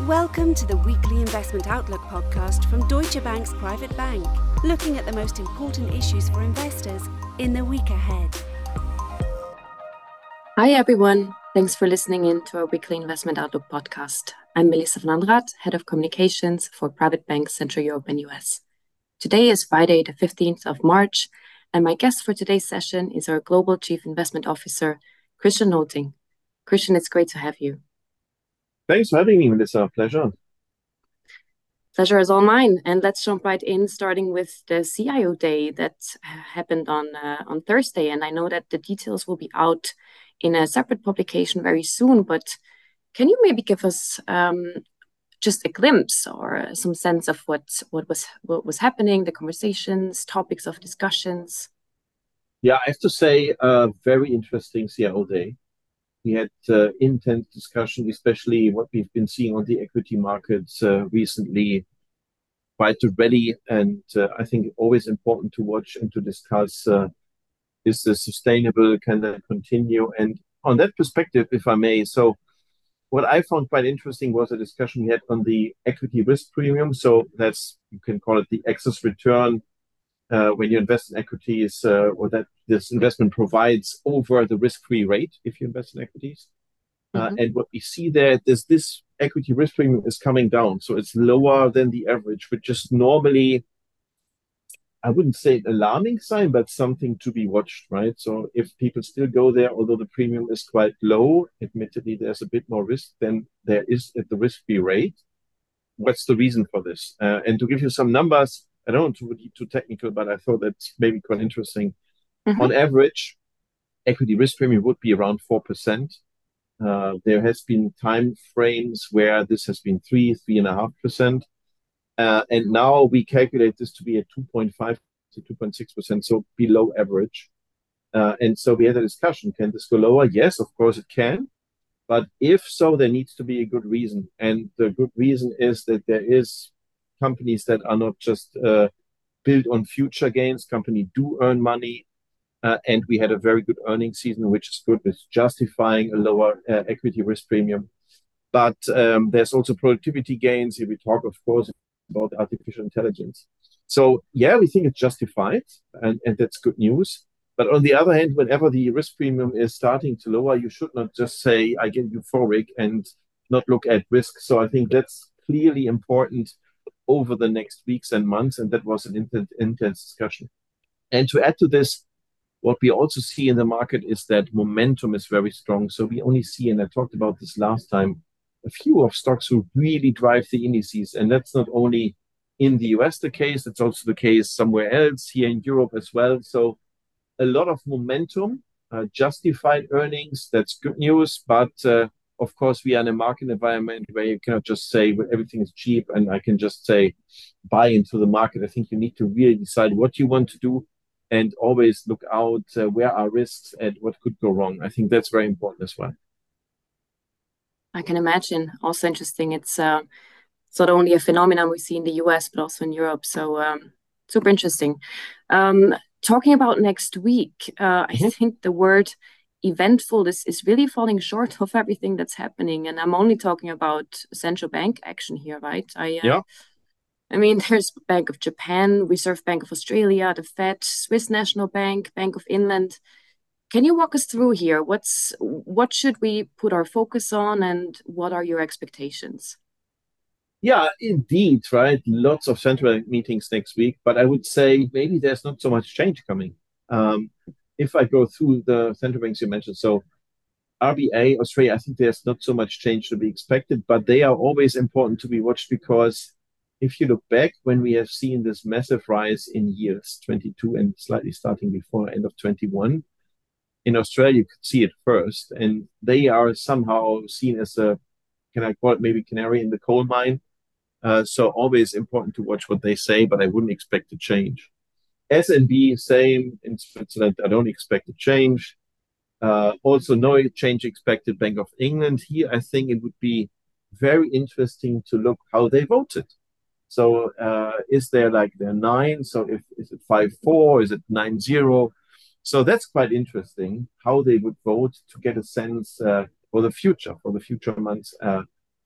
Welcome to the weekly Investment Outlook podcast from Deutsche Bank's Private Bank, looking at the most important issues for investors in the week ahead. Hi everyone, thanks for listening in to our weekly Investment Outlook podcast. I'm Melissa van Andraat, Head of Communications for Private Bank Central Europe and US. Today is Friday the 15th of March, and my guest for today's session is our Global Chief Investment Officer, Christian Nolting. Christian, it's great to have you. Thanks for having me, Melissa. Pleasure. Pleasure is all mine. And let's jump right in, starting with the CIO Day that happened on Thursday. And I know that the details will be out in a separate publication very soon. But can you maybe give us just a glimpse or some sense of what was happening, the conversations, topics of discussions? Yeah, I have to say, very interesting CIO Day. We had intense discussion, especially what we've been seeing on the equity markets recently, quite ready. And I think always important to watch and to discuss, is the sustainable, can that continue? And on that perspective, if I may, so what I found quite interesting was a discussion we had on the equity risk premium. So that's, you can call it the excess return when you invest in equities, or that this investment provides over the risk-free rate if you invest in equities. And what we see there is this equity risk premium is coming down. So it's lower than the average, which is normally, I wouldn't say an alarming sign, but something to be watched, right? So if people still go there, although the premium is quite low, admittedly, there's a bit more risk than there is at the risk-free rate. What's the reason for this? And to give you some numbers, I don't want to be too technical, but I thought that's maybe quite interesting. On average, equity risk premium would be around 4%. There has been time frames where this has been 3.5%. And now we calculate this to be at 2.5 to 2.6%, so below average. And so we had a discussion, can this go lower? Yes, of course it can. But if so, there needs to be a good reason. And the good reason is that there is companies that are not just built on future gains. Companies do earn money. And we had a very good earnings season, which is good with justifying a lower equity risk premium. But there's also productivity gains. Here we talk, of course, about artificial intelligence. So, yeah, we think it's justified, and that's good news. But on the other hand, whenever the risk premium is starting to lower, you should not just say, I get euphoric and not look at risk. So I think that's clearly important over the next weeks and months. And that was an intense discussion. And to add to this, what we also see in the market is that momentum is very strong. So we only see, and I talked about this last time, a few of stocks who really drive the indices. And that's not only in the US the case, it's also the case somewhere else, here in Europe as well. So a lot of momentum, justified earnings, that's good news. But of course, we are in a market environment where you cannot just say, well, everything is cheap and I can just say, buy into the market. I think you need to really decide what you want to do and always look out where are risks and what could go wrong. I think that's very important as well. I can imagine. Also interesting. It's not only a phenomenon we see in the US, but also in Europe. So super interesting. Talking about next week, I think the word eventful is really falling short of everything that's happening. And I'm only talking about central bank action here, right? I mean, there's Bank of Japan, Reserve Bank of Australia, the Fed, Swiss National Bank, Bank of England. Can you walk us through here? What should we put our focus on, and what are your expectations? Yeah, indeed, right? Lots of central bank meetings next week, but I would say maybe there's not so much change coming. If I go through the central banks you mentioned, so RBA, Australia, I think there's not so much change to be expected, but they are always important to be watched because if you look back when we have seen this massive rise in yields, 22 and slightly starting before end of 21, in Australia, you could see it first, and they are somehow seen as a, can I call it maybe canary in the coal mine? So always important to watch what they say, but I wouldn't expect a change. SNB, same in Switzerland, I don't expect a change. Also, no change expected. Bank of England, here I think it would be very interesting to look how they voted. So is there like they're 9? So is it 5-4? Is it 9-0? So that's quite interesting how they would vote to get a sense for the future months.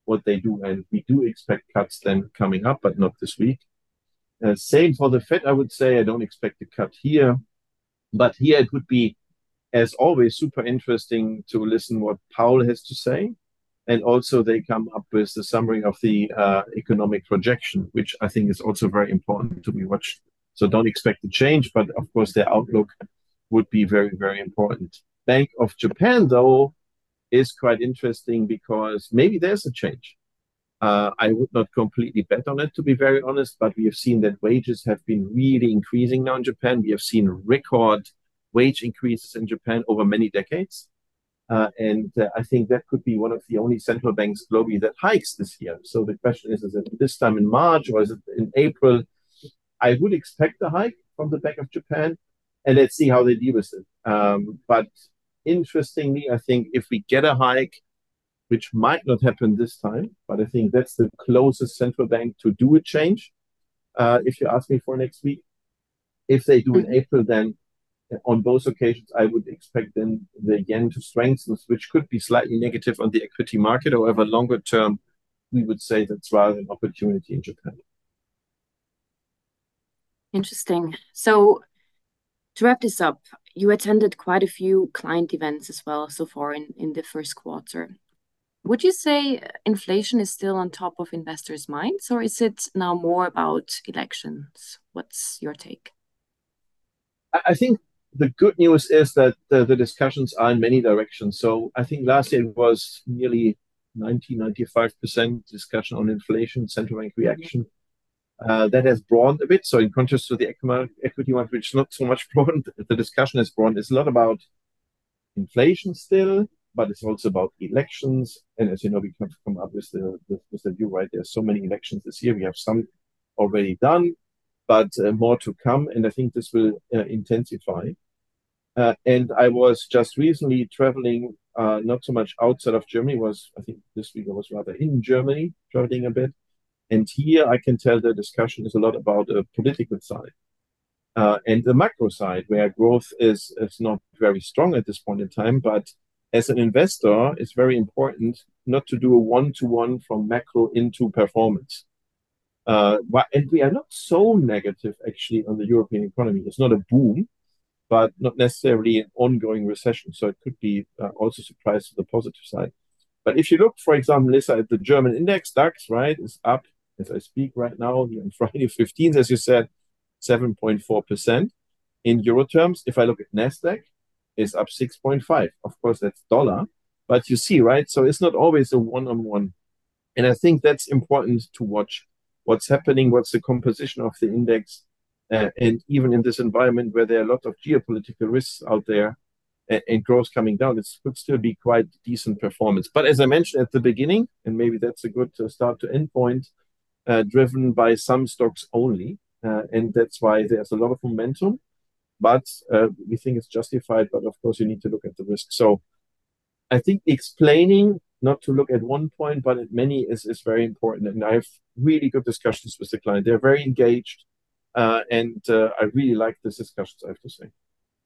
what they do. And we do expect cuts then coming up, but not this week. Same for the Fed, I would say. I don't expect a cut here. But here it would be, as always, super interesting to listen what Powell has to say. And also they come up with the summary of the economic projection, which I think is also very important to be watched. So don't expect a change, but of course their outlook would be very, very important. Bank of Japan, though, is quite interesting because maybe there's a change. I would not completely bet on it, to be very honest, but we have seen that wages have been really increasing now in Japan. We have seen record wage increases in Japan over many decades. And I think that could be one of the only central banks globally that hikes this year. So the question is it this time in March or is it in April? I would expect a hike from the Bank of Japan, and let's see how they deal with it. But interestingly, I think if we get a hike, which might not happen this time, but I think that's the closest central bank to do a change, if you ask me for next week. If they do in April, then on both occasions, I would expect then the yen to strengthen, which could be slightly negative on the equity market. However, longer term, we would say that's rather an opportunity in Japan. Interesting. So to wrap this up, you attended quite a few client events as well so far in the first quarter. Would you say inflation is still on top of investors' minds, or is it now more about elections? What's your take? I think the good news is that the discussions are in many directions. So I think last year it was nearly 95% discussion on inflation, central bank reaction. That has broadened a bit. So in contrast to the equity market, which is not so much broadened, the discussion has broadened. It's a lot about inflation still, but it's also about elections. And as you know, we can come up with the view, right? There's so many elections this year. We have some already done, but more to come. And I think this will intensify. And I was just recently traveling, not so much outside of Germany. I think this week I was rather in Germany, traveling a bit. And here I can tell the discussion is a lot about the political side and the macro side, where growth is not very strong at this point in time. But as an investor, it's very important not to do a one-to-one from macro into performance. And we are not so negative, actually, on the European economy. It's not a boom, but not necessarily an ongoing recession. So it could be also surprised to the positive side. But if you look, for example, Lisa, at the German index, DAX, right, is up as I speak right now, on Friday 15th, as you said, 7.4% in euro terms. If I look at NASDAQ, it's up 6.5. Of course, that's dollar. But you see, right? So it's not always a one-on-one. And I think that's important to watch what's happening, what's the composition of the index. And even in this environment where there are a lot of geopolitical risks out there and growth coming down, it could still be quite decent performance. But as I mentioned at the beginning, and maybe that's a good start to end point, driven by some stocks only. And that's why there's a lot of momentum. But we think it's justified. But of course, you need to look at the risk. So I think explaining not to look at one point, but at many is very important. And I have really good discussions with the client. They're very engaged. And I really like these discussions, I have to say.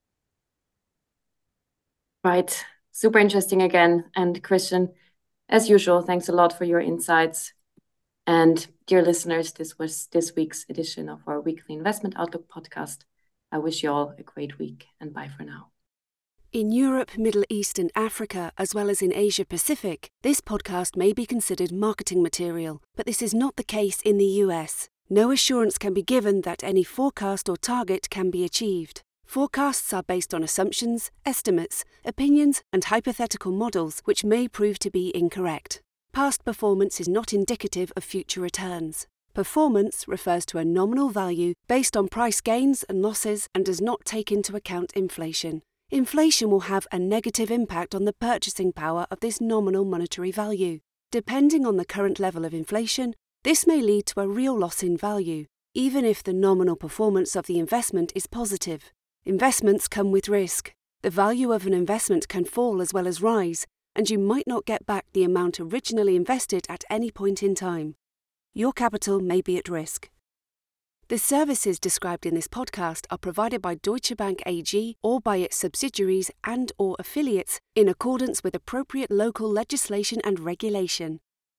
Right. Super interesting again. And Christian, as usual, thanks a lot for your insights. And dear listeners, this was this week's edition of our weekly Investment Outlook podcast. I wish you all a great week and bye for now. In Europe, Middle East and Africa, as well as in Asia Pacific, this podcast may be considered marketing material, but this is not the case in the US. No assurance can be given that any forecast or target can be achieved. Forecasts are based on assumptions, estimates, opinions, and hypothetical models which may prove to be incorrect. Past performance is not indicative of future returns. Performance refers to a nominal value based on price gains and losses and does not take into account inflation. Inflation will have a negative impact on the purchasing power of this nominal monetary value. Depending on the current level of inflation, this may lead to a real loss in value, even if the nominal performance of the investment is positive. Investments come with risk. The value of an investment can fall as well as rise, and you might not get back the amount originally invested at any point in time. Your capital may be at risk. The services described in this podcast are provided by Deutsche Bank AG or by its subsidiaries and/or affiliates in accordance with appropriate local legislation and regulation.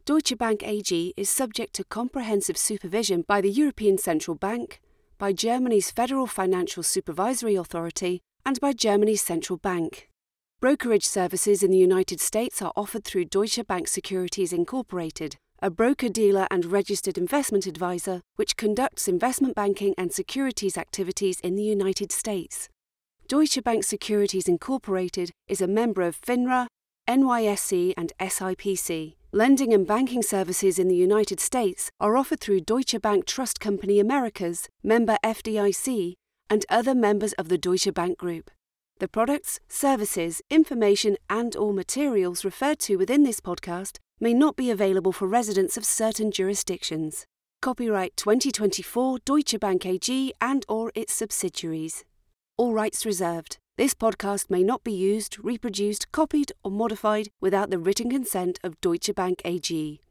Deutsche Bank AG is subject to comprehensive supervision by the European Central Bank, by Germany's Federal Financial Supervisory Authority, and by Germany's Central Bank. Brokerage services in the United States are offered through Deutsche Bank Securities Incorporated, a broker-dealer and registered investment advisor which conducts investment banking and securities activities in the United States. Deutsche Bank Securities Incorporated is a member of FINRA, NYSE and SIPC. Lending and banking services in the United States are offered through Deutsche Bank Trust Company Americas, member FDIC, and other members of the Deutsche Bank Group. The products, services, information and/or materials referred to within this podcast may not be available for residents of certain jurisdictions. Copyright 2024 Deutsche Bank AG and/or its subsidiaries. All rights reserved. This podcast may not be used, reproduced, copied or modified without the written consent of Deutsche Bank AG.